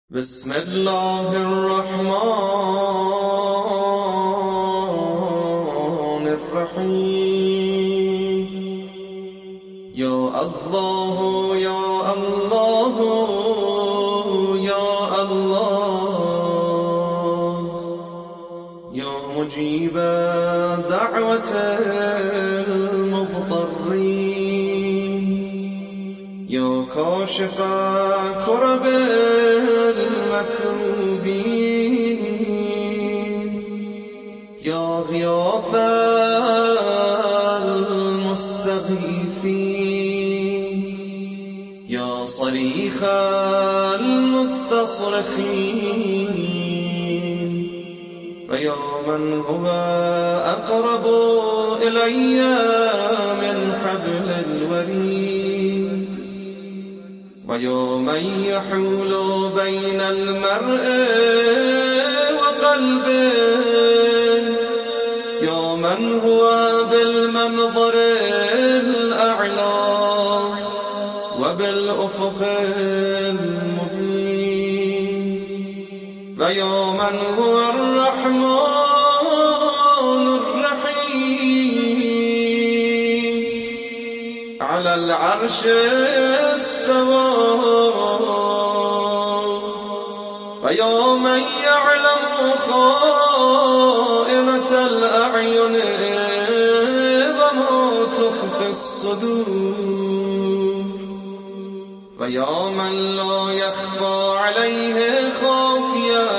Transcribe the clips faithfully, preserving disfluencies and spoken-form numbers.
بسم الله الرحمن الرحيم. يا الله يا الله يا الله، يا مجيب دعوة المضطرين، يا كاشف كرب المكروبين، يا غياث المستغيثين، يا صريخ المستصرخين، ويا من هو أقرب إلي من حبل الوريد، ويا من يحول بين المرء وقلبه، يا من هو بالمنظر الأعلى وبالأفق المبين، ويا من هو الرحمن الرحيم، على العرش استوى، ويا من يعلم خائنة الأعين وما تخفي الصدور، ويا من لا يخفى عليه خافية،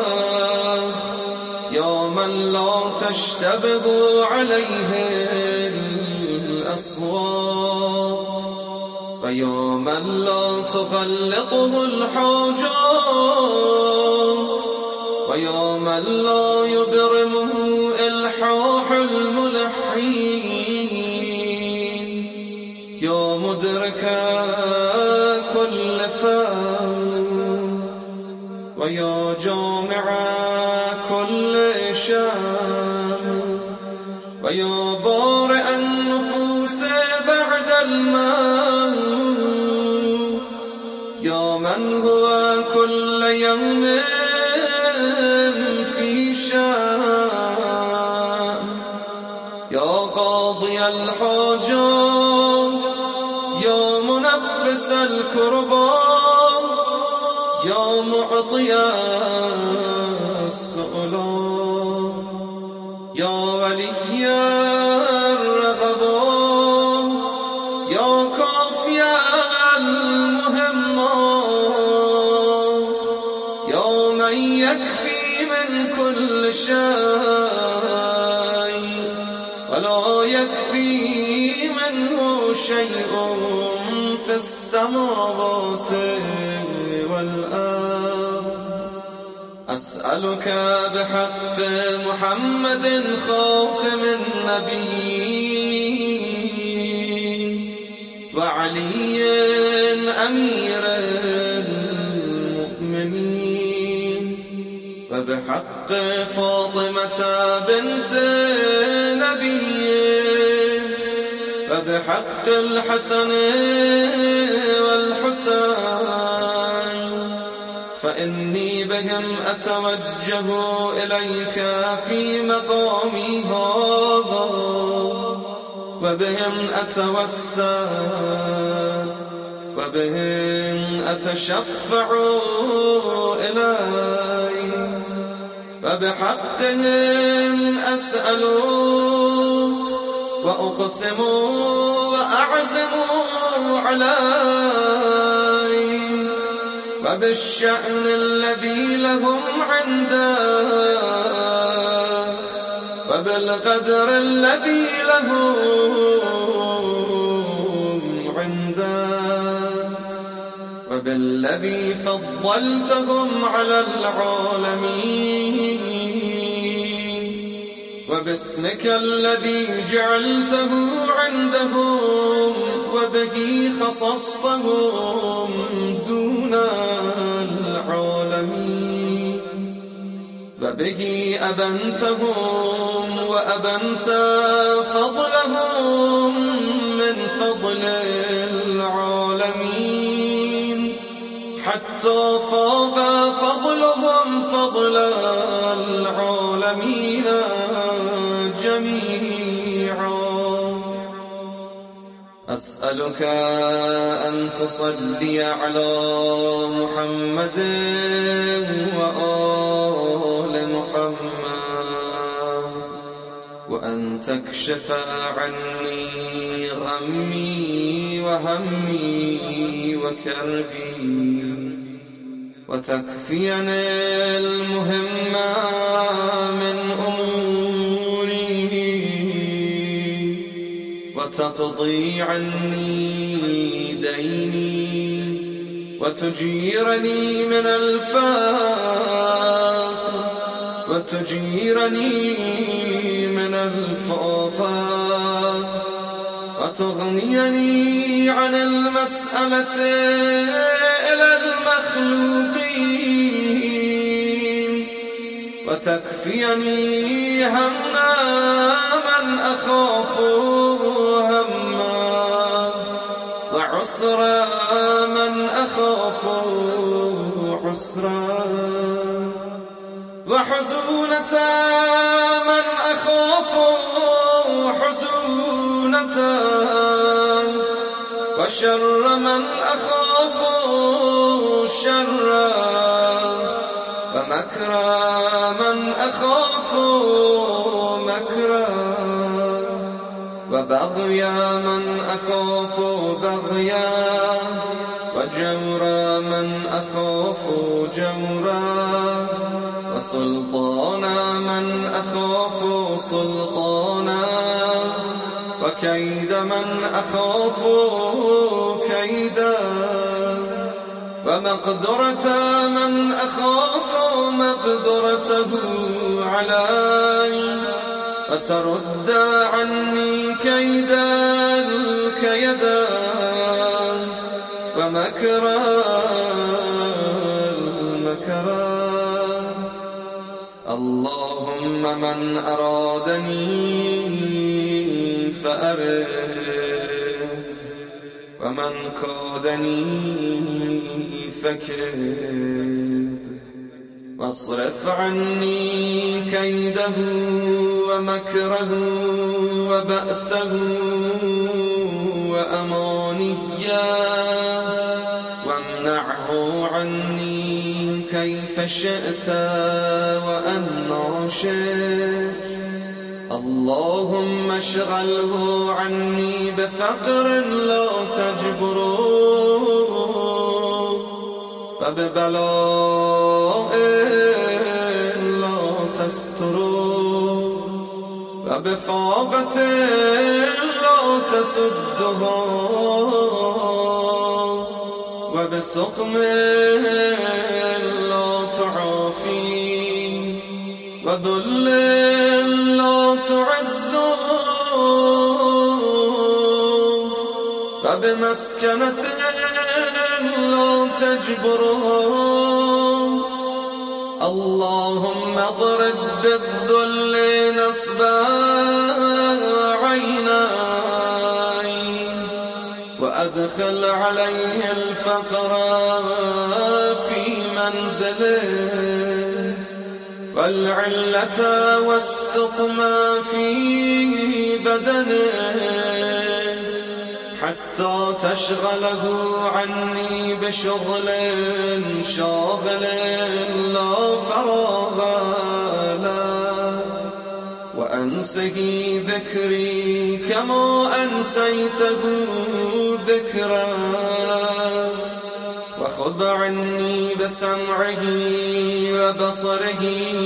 يا من لا تشتبه عليه الأصوات، ويا من لا تغلطه الحاجات، ويا من لا يبرمه إلحاح الملحين، يا مدرك كل فان، ويا جامع كل شان، ويا بارئ النفوس بعد الموت، يا من هو كل يوم في شان، يا قاضي الحاجات، يا منفس الكربات، يا معطي السؤلات، يا ولي الرغبات، يا كافي المهمات، يا من يكفي من كل شيء ولا يكفي منه شيء في السماوات والأرض. أسألك بحق محمد خاتم النبيين، وعلي أمير المؤمنين، وبحق فاطمة بنت نبيه، وبحق الحسن والحسين، فإني بهم أتوجه إليك في مقامي هذا، وبهم أتوسل، وبهم أتشفع إليك، وبحقهم أسألك وأقسم وأعزم عليك، وبالشأن الذي لهم عندك، وبالقدر الذي لهم عندك، وبالذي فضلتهم على العالمين، وباسمك الذي جعلته عندهم وبه خصصتهم دون العالمين، وبه أبنتهم وأبنت فضلهم من فضل العالمين، حتى حتى فاق فضلهم فضل العالمين جميعا. أسألك أن تصلي على محمد وآل محمد، وأن تكشف عني غمي وهمي وكربي، وتكفيني المهم من أموري، وتقضي عني ديني، وتجيرني من الفقر، وتجيرني من الفقر، وتغنيني عن المسألة إلى المخلوقين، وتكفيني هم من أخاف هما، وعسر من أخاف عسرا، وحزونة من أخاف حزونة، وشر من أخاف شرا، ومكر من أخاف مكرا، وبغي من أخاف بغيا، وجور من أخاف جورا، وسلطانا من أخاف سلطانا، وكيد من أخاف كيدا، ومقدرة من أخاف مقدرته علي، وترد عني كيد الكيدا، ومكر المكرا. اللهم من أرادني فأرد، ومن كادني فكد، واصرف عني كيده ومكره وبأسه وأمانيه، وامنعه عني كيف شئت وأنا شئت. اللهم اشغله عني بفقر لا تجبره، وببلاء لا تستره، وبفاقة لا تسدها، وبسقم لا تعافي، وذل لا تعزه، فبمسكنة لا تجبرها. اللهم اضرب بالذل نصب عيني، وأدخل عليه الفقر في منزله، والعلة والسقم في بدنه، حتى تشغله عني بشغل شاغل لا فراغ له، وأنسه ذكري كما أنسيته ذكرا، وخذ عني بسمعه وبصره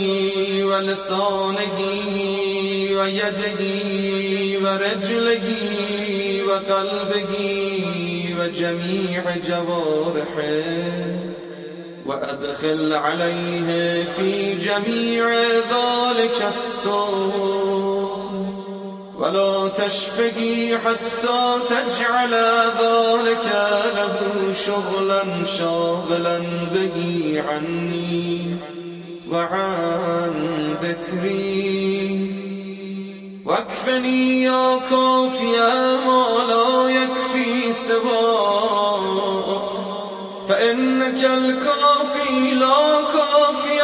ولسانه ويده ورجله وقلبه وجميع جوارحه، وأدخل عليه في جميع ذلك السوء، ولا تشفه حتى تجعل ذلك له شغلا شاغلا به عني وعن ذكري. واكفني يا كافي ما لا يكفي سواك، فإنك إنك الكافي لا كافي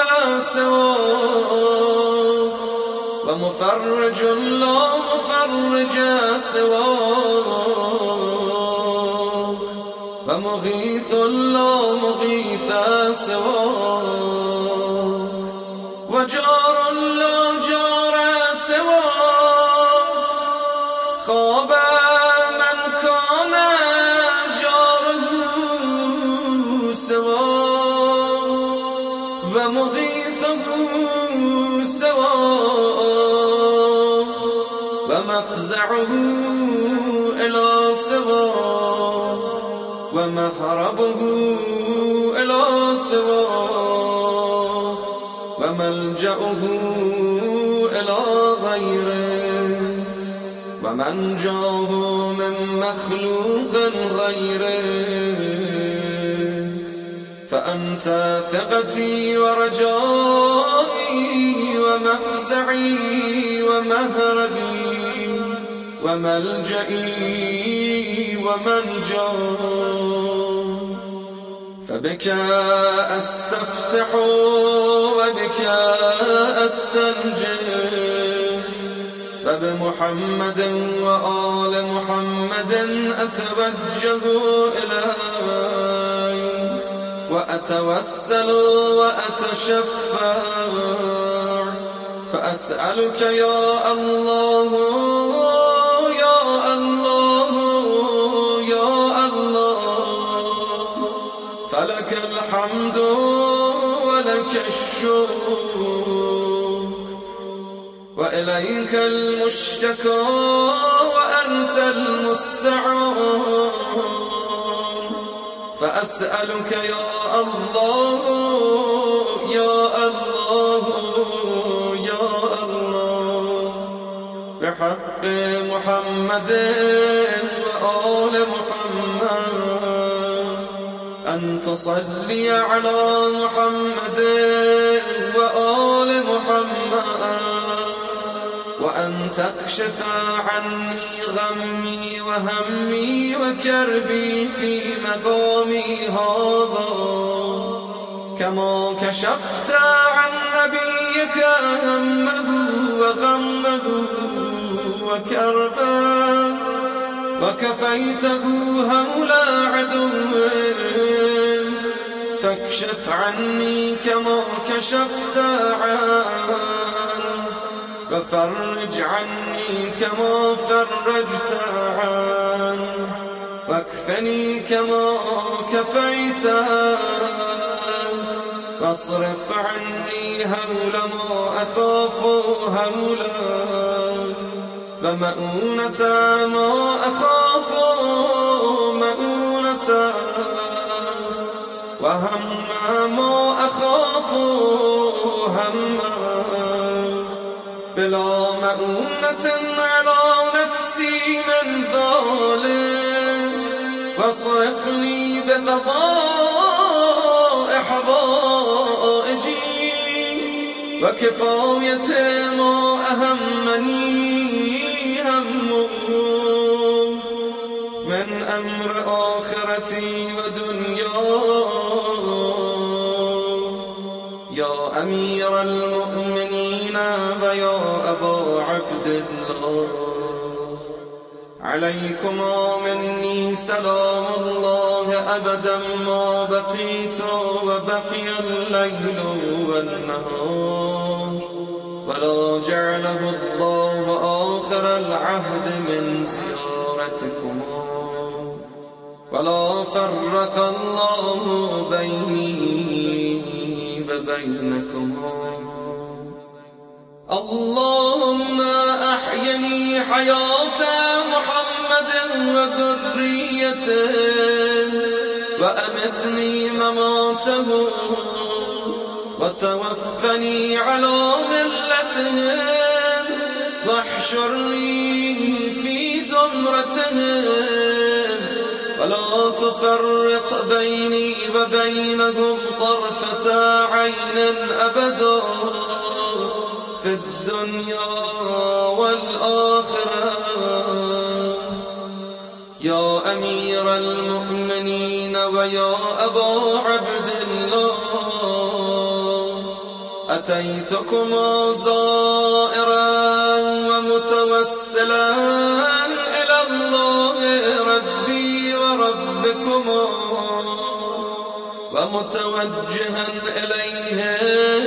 سواك ومفرج لا مفرج سواك ومغيث لا مغيث سواك وجار لا جار سواك خاب من كان جاره سواك ومغيثه سواك ومفزعه إلى سواك ومهربه إلى سواك وملجأه إلى غيره ومنجاه من مخلوق غيره فأنت ثقتي ورجائي ومفزعي ومهربي وملجئي ومنجاي فبك أستفتح وبك أستنجي فبمحمد وآل محمد أتوجه إليك وأتوسل وأتشفع فأسألك يا الله يا الله يا الله فلك الحمد ولك الشكر وإليك المشتكى وأنت المستعان فأسألك يا الله يا الله يا الله بحق محمد وآل محمد أن تصلي على محمد وآل محمد وأن تكشف عني غمي وهمي وكربي في مقامي هذا كما كشفت عن نبيك همه وغمه وكربه وكفيته هول عدوه فاكشف عني كما كشفت عنه وفرج عني كما فرجت عنه واكفني كما كفيت عنه واصرف عني هول ما أخاف هولا فمؤونة ما أخاف مؤونة وهم ما أخاف هما بلا مؤونة على نفسي من ظالم واصرفني بقضاء حوائجي وكفاية ما أهمني همه من أمر آخرتي ودنياي يا أمير المؤمنين ويا أبا عبد الله عليكما مني سلام الله أبدا ما بقيت وبقي الليل والنهار ولا جعله الله آخر العهد من زيارتكما ولا فرق الله بيني وبينكما اللهم أحيني حياة محمد وذريته وأمتني مماته وتوفني على ملته واحشرني في زمرته ولا تفرق بيني وبينهم طرفة عين أبدا في الدنيا والآخرة يا أمير المؤمنين ويا أبا عبد الله أتيتكما زائرا ومتوسلا إلى الله ربي وربكما ومتوجها إليه